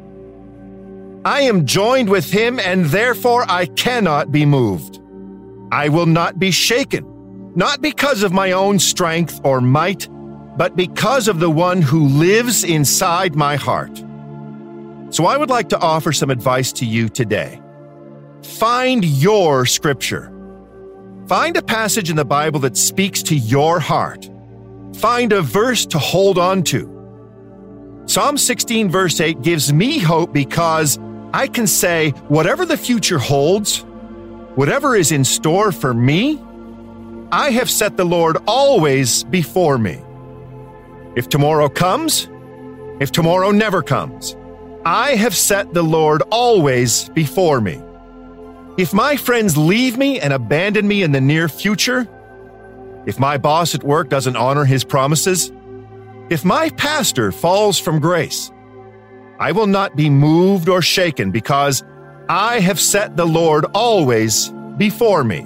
I am joined with him, and therefore I cannot be moved. I will not be shaken, not because of my own strength or might, but because of the one who lives inside my heart. So I would like to offer some advice to you today. Find your scripture. Find a passage in the Bible that speaks to your heart. Find a verse to hold on to. Psalm sixteen, verse eight gives me hope because I can say, whatever the future holds, whatever is in store for me, I have set the Lord always before me. If tomorrow comes, if tomorrow never comes, I have set the Lord always before me. If my friends leave me and abandon me in the near future, if my boss at work doesn't honor his promises, if my pastor falls from grace, I will not be moved or shaken because I have set the Lord always before me.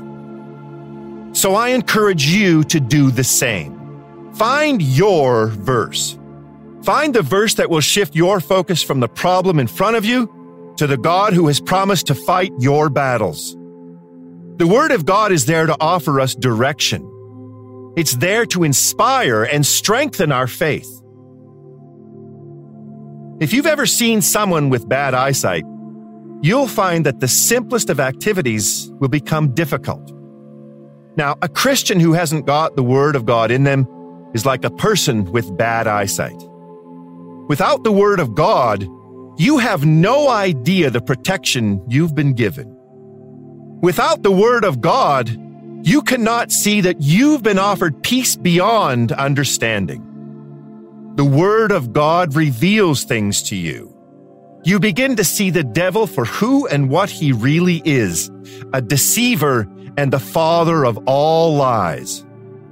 So I encourage you to do the same. Find your verse. Find the verse that will shift your focus from the problem in front of you to the God who has promised to fight your battles. The Word of God is there to offer us direction. It's there to inspire and strengthen our faith. If you've ever seen someone with bad eyesight, you'll find that the simplest of activities will become difficult. Now, a Christian who hasn't got the Word of God in them is like a person with bad eyesight. Without the Word of God, you have no idea the protection you've been given. Without the Word of God, you cannot see that you've been offered peace beyond understanding. The Word of God reveals things to you. You begin to see the devil for who and what he really is, a deceiver and the father of all lies.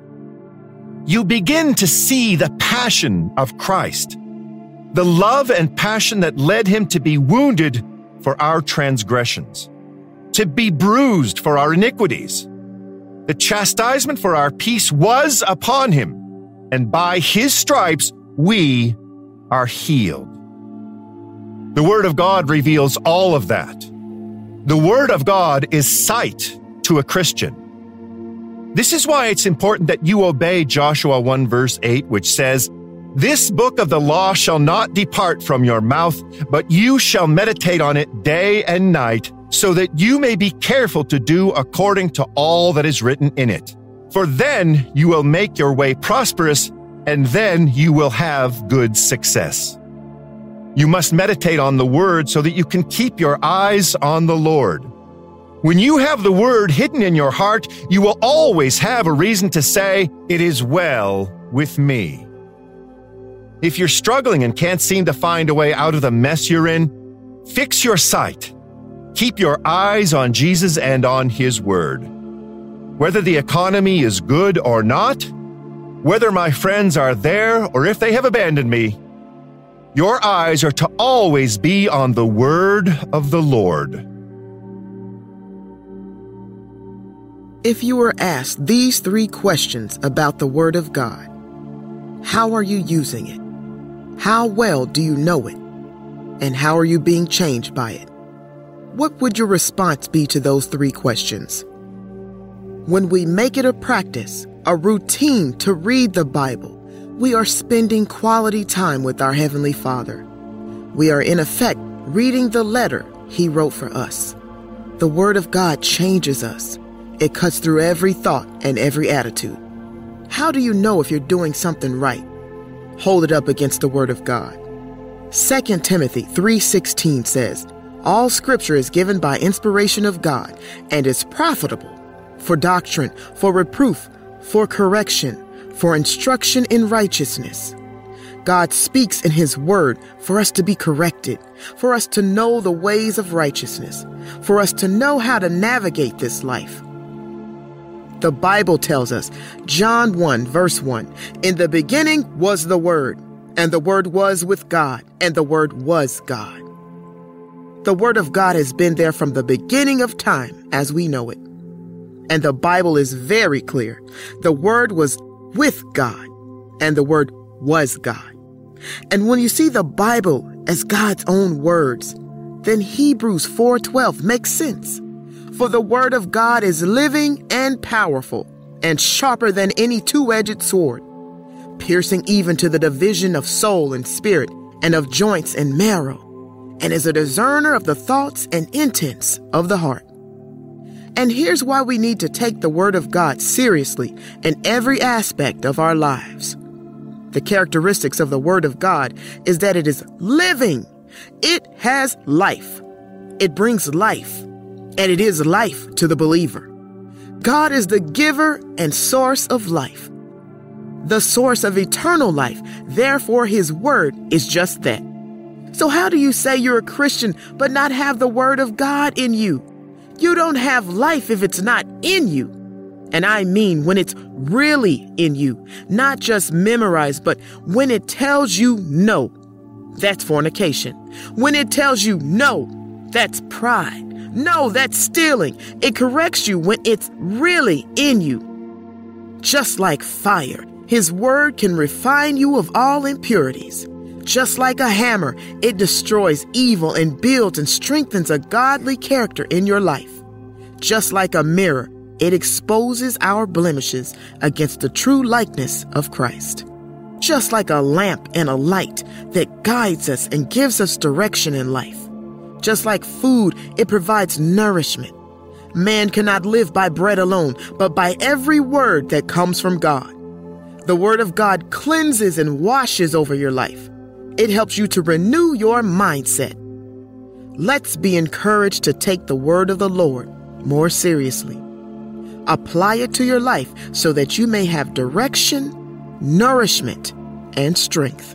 You begin to see the passion of Christ, the love and passion that led him to be wounded for our transgressions, to be bruised for our iniquities. The chastisement for our peace was upon him, and by his stripes we are healed. The Word of God reveals all of that. The Word of God is sight to a Christian. This is why it's important that you obey Joshua one verse eight, which says, "This book of the law shall not depart from your mouth, but you shall meditate on it day and night, so that you may be careful to do according to all that is written in it. For then you will make your way prosperous, and then you will have good success." You must meditate on the Word so that you can keep your eyes on the Lord. When you have the Word hidden in your heart, you will always have a reason to say, "It is well with me." If you're struggling and can't seem to find a way out of the mess you're in, fix your sight. Keep your eyes on Jesus and on His Word. Whether the economy is good or not, whether my friends are there or if they have abandoned me, your eyes are to always be on the Word of the Lord. If you were asked these three questions about the Word of God, how are you using it? How well do you know it? And how are you being changed by it? What would your response be to those three questions? When we make it a practice, a routine to read the Bible, we are spending quality time with our Heavenly Father. We are in effect reading the letter He wrote for us. The Word of God changes us. It cuts through every thought and every attitude. How do you know if you're doing something right? Hold it up against the Word of God. Second Timothy three sixteen says, "All Scripture is given by inspiration of God and is profitable for doctrine, for reproof, for correction, for instruction in righteousness." God speaks in His Word for us to be corrected, for us to know the ways of righteousness, for us to know how to navigate this life. The Bible tells us, John one verse one, "In the beginning was the Word, and the Word was with God, and the Word was God." The Word of God has been there from the beginning of time as we know it. And the Bible is very clear. The Word was with God, and the Word was God. And when you see the Bible as God's own words, then Hebrews four twelve makes sense. For the Word of God is living and powerful, and sharper than any two-edged sword, piercing even to the division of soul and spirit, and of joints and marrow, and is a discerner of the thoughts and intents of the heart. And here's why we need to take the Word of God seriously in every aspect of our lives. The characteristics of the Word of God is that it is living. It has life. It brings life, and it is life to the believer. God is the giver and source of life, the source of eternal life. Therefore, His Word is just that. So how do you say you're a Christian but not have the Word of God in you? You don't have life if it's not in you. And I mean when it's really in you, not just memorized, but when it tells you no, that's fornication. When it tells you no, that's pride. No, that's stealing. It corrects you when it's really in you. Just like fire, His Word can refine you of all impurities. Just like a hammer, it destroys evil and builds and strengthens a godly character in your life. Just like a mirror, it exposes our blemishes against the true likeness of Christ. Just like a lamp and a light that guides us and gives us direction in life. Just like food, it provides nourishment. Man cannot live by bread alone, but by every word that comes from God. The Word of God cleanses and washes over your life. It helps you to renew your mindset. Let's be encouraged to take the Word of the Lord more seriously. Apply it to your life so that you may have direction, nourishment, and strength.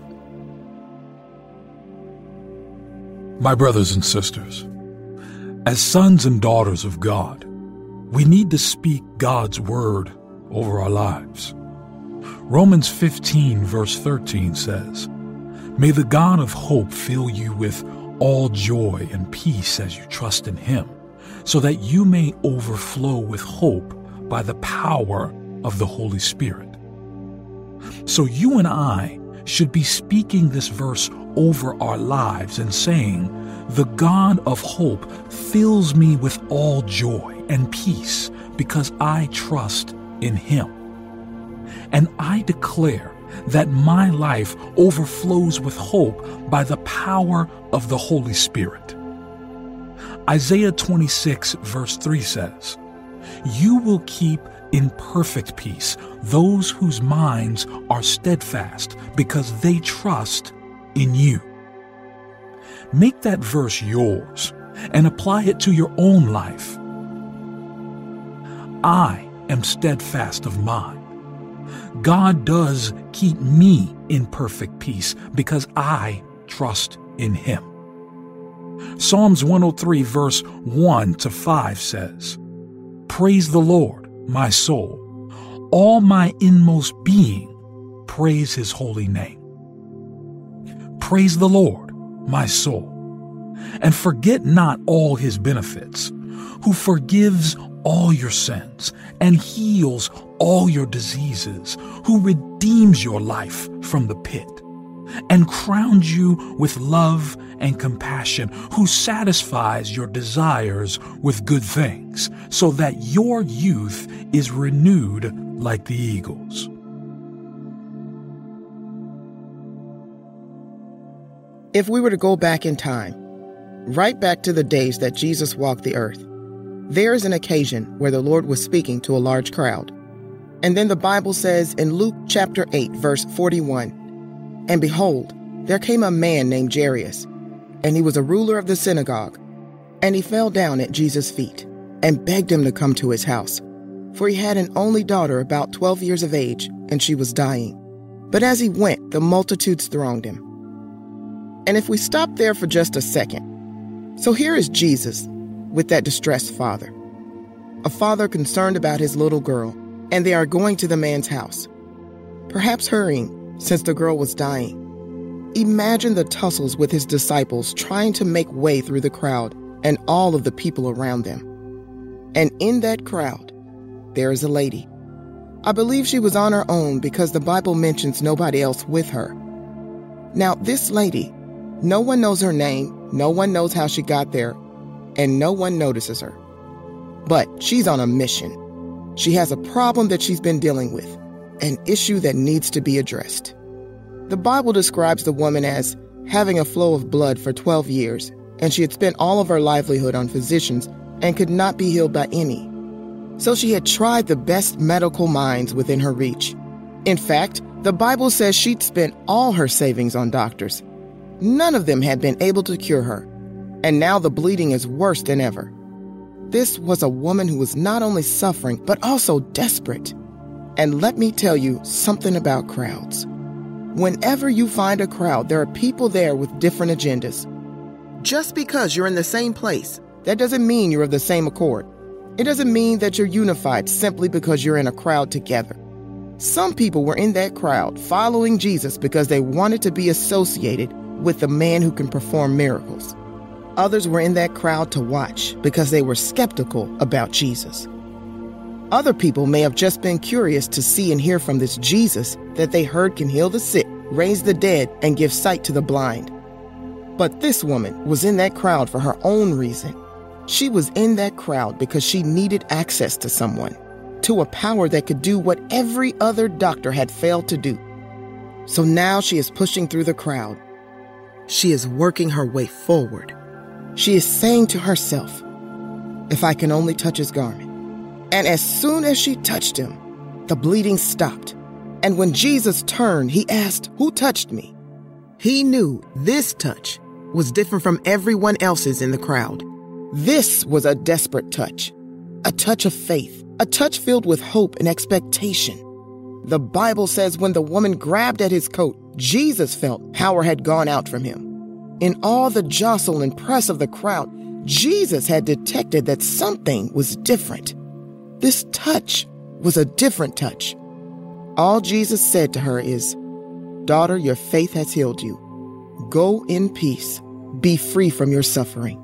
My brothers and sisters, as sons and daughters of God, we need to speak God's word over our lives. Romans fifteen verse thirteen says, "May the God of hope fill you with all joy and peace as you trust in him, so that you may overflow with hope by the power of the Holy Spirit." So you and I should be speaking this verse over our lives and saying, "The God of hope fills me with all joy and peace because I trust in him." And I declare that my life overflows with hope by the power of the Holy Spirit. Isaiah twenty-six verse three says, "You will keep in perfect peace those whose minds are steadfast because they trust in you." Make that verse yours and apply it to your own life. I am steadfast of mind. God does keep me in perfect peace because I trust in him. Psalms one oh three verse one to five says, "Praise the Lord, my soul. All my inmost being, praise his holy name. Praise the Lord, my soul. And forget not all his benefits, who forgives all your sins and heals all your diseases, who redeems your life from the pit and crowns you with love and compassion, who satisfies your desires with good things, so that your youth is renewed like the eagles." If we were to go back in time, right back to the days that Jesus walked the earth, there is an occasion where the Lord was speaking to a large crowd. And then the Bible says in Luke chapter eight, verse forty-one, "And behold, there came a man named Jairus, and he was a ruler of the synagogue. And he fell down at Jesus' feet and begged him to come to his house. For he had an only daughter about twelve years of age, and she was dying. But as he went, the multitudes thronged him." And if we stop there for just a second, so here is Jesus with that distressed father, a father concerned about his little girl, and they are going to the man's house, perhaps hurrying since the girl was dying. Imagine the tussles with his disciples trying to make way through the crowd and all of the people around them. And in that crowd, there is a lady. I believe she was on her own because the Bible mentions nobody else with her. Now, this lady, no one knows her name, no one knows how she got there, and no one notices her. But she's on a mission. She has a problem that she's been dealing with, an issue that needs to be addressed. The Bible describes the woman as having a flow of blood for twelve years, and she had spent all of her livelihood on physicians and could not be healed by any. So she had tried the best medical minds within her reach. In fact, the Bible says she'd spent all her savings on doctors. None of them had been able to cure her, and now the bleeding is worse than ever. This was a woman who was not only suffering, but also desperate. And let me tell you something about crowds. Whenever you find a crowd, there are people there with different agendas. Just because you're in the same place, that doesn't mean you're of the same accord. It doesn't mean that you're unified simply because you're in a crowd together. Some people were in that crowd following Jesus because they wanted to be associated with the man who can perform miracles. Others were in that crowd to watch because they were skeptical about Jesus. Other people may have just been curious to see and hear from this Jesus that they heard can heal the sick, raise the dead, and give sight to the blind. But this woman was in that crowd for her own reason. She was in that crowd because she needed access to someone, to a power that could do what every other doctor had failed to do. So now she is pushing through the crowd. She is working her way forward. She is saying to herself, if I can only touch his garment. And as soon as she touched him, the bleeding stopped. And when Jesus turned, he asked, who touched me? He knew this touch was different from everyone else's in the crowd. This was a desperate touch, a touch of faith, a touch filled with hope and expectation. The Bible says when the woman grabbed at his coat, Jesus felt power had gone out from him. In all the jostle and press of the crowd, Jesus had detected that something was different. This touch was a different touch. All Jesus said to her is, daughter, your faith has healed you. Go in peace. Be free from your suffering.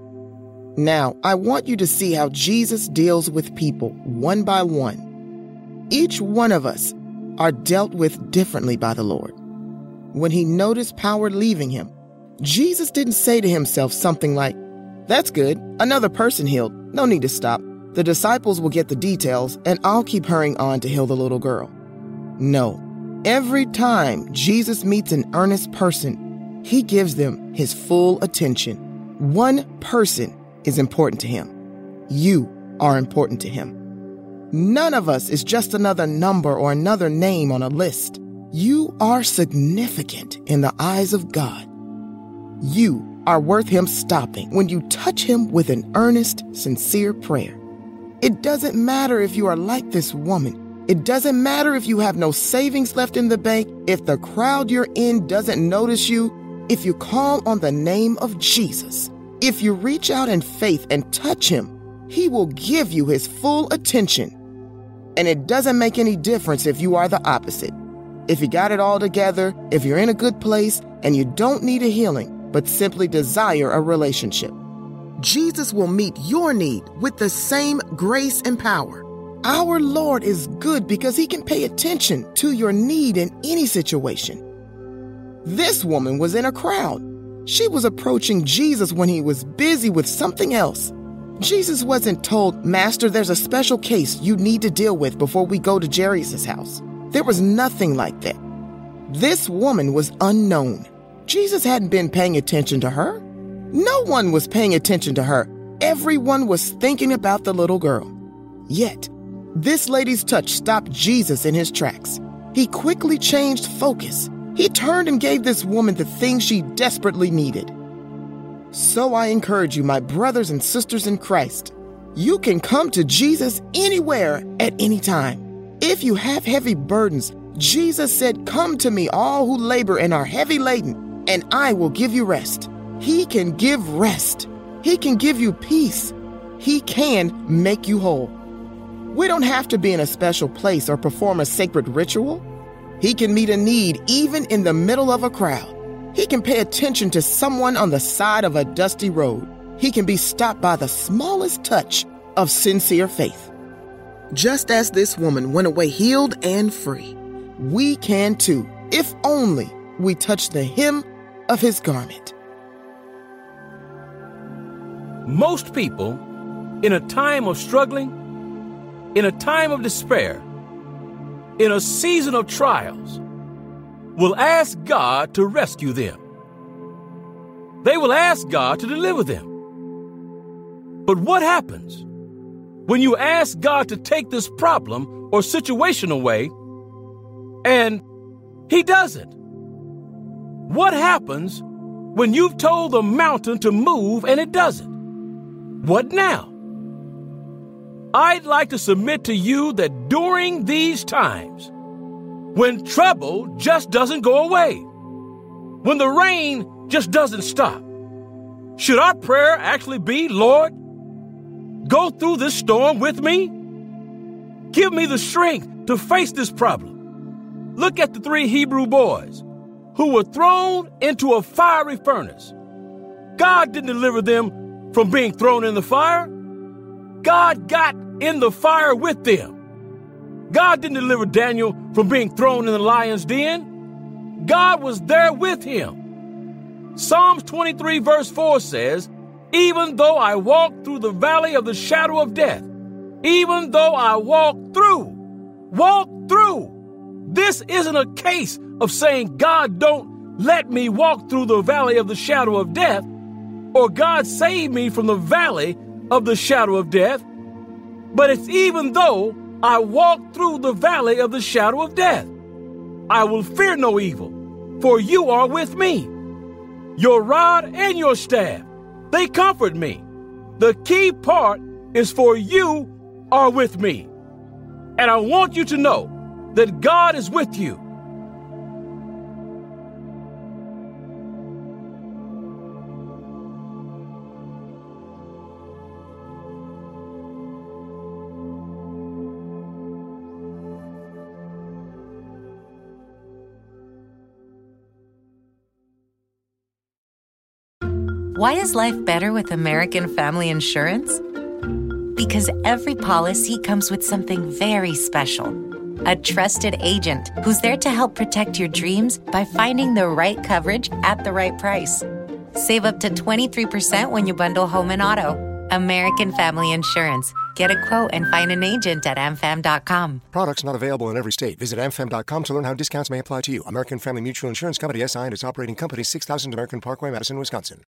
Now, I want you to see how Jesus deals with people one by one. Each one of us are dealt with differently by the Lord. When he noticed power leaving him, Jesus didn't say to himself something like, that's good, another person healed, no need to stop. The disciples will get the details and I'll keep hurrying on to heal the little girl. No, every time Jesus meets an earnest person, he gives them his full attention. One person is important to him. You are important to him. None of us is just another number or another name on a list. You are significant in the eyes of God. You are worth him stopping when you touch him with an earnest, sincere prayer. It doesn't matter if you are like this woman. It doesn't matter if you have no savings left in the bank, if the crowd you're in doesn't notice you, if you call on the name of Jesus. If you reach out in faith and touch him, he will give you his full attention. And it doesn't make any difference if you are the opposite. If you got it all together, if you're in a good place and you don't need a healing, but simply desire a relationship, Jesus will meet your need with the same grace and power. Our Lord is good because he can pay attention to your need in any situation. This woman was in a crowd. She was approaching Jesus when he was busy with something else. Jesus wasn't told, Master, there's a special case you need to deal with before we go to Jairus' house. There was nothing like that. This woman was unknown. Jesus hadn't been paying attention to her. No one was paying attention to her. Everyone was thinking about the little girl. Yet, this lady's touch stopped Jesus in his tracks. He quickly changed focus. He turned and gave this woman the thing she desperately needed. So I encourage you, my brothers and sisters in Christ, you can come to Jesus anywhere at any time. If you have heavy burdens, Jesus said, come to me, all who labor and are heavy laden, and I will give you rest. He can give rest. He can give you peace. He can make you whole. We don't have to be in a special place or perform a sacred ritual. He can meet a need even in the middle of a crowd. He can pay attention to someone on the side of a dusty road. He can be stopped by the smallest touch of sincere faith. Just as this woman went away healed and free, we can too, if only we touch the hem of his garment. Most people, in a time of struggling, in a time of despair, in a season of trials, will ask God to rescue them. They will ask God to deliver them. But what happens when you ask God to take this problem or situation away and he doesn't? What happens when you've told the mountain to move and it doesn't? What now? I'd like to submit to you that during these times, when trouble just doesn't go away, when the rain just doesn't stop, should our prayer actually be, Lord, go through this storm with me? Give me the strength to face this problem. Look at the three Hebrew boys who were thrown into a fiery furnace. God didn't deliver them from being thrown in the fire. God got in the fire with them. God didn't deliver Daniel from being thrown in the lion's den. God was there with him. Psalms twenty-three verse four says, even though I walk through the valley of the shadow of death, even though I walk through, walk through. This isn't a case of saying, God, don't let me walk through the valley of the shadow of death. or God saved me from the valley of the shadow of death. But it's even though I walk through the valley of the shadow of death, I will fear no evil, for you are with me. Your rod and your staff, they comfort me. The key part is for you are with me. And I want you to know that God is with you. Why is life better with American Family Insurance? Because every policy comes with something very special. A trusted agent who's there to help protect your dreams by finding the right coverage at the right price. Save up to twenty-three percent when you bundle home and auto. American Family Insurance. Get a quote and find an agent at a m fam dot com. Products not available in every state. Visit a m fam dot com to learn how discounts may apply to you. American Family Mutual Insurance Company, S I and its operating company, six thousand American Parkway, Madison, Wisconsin.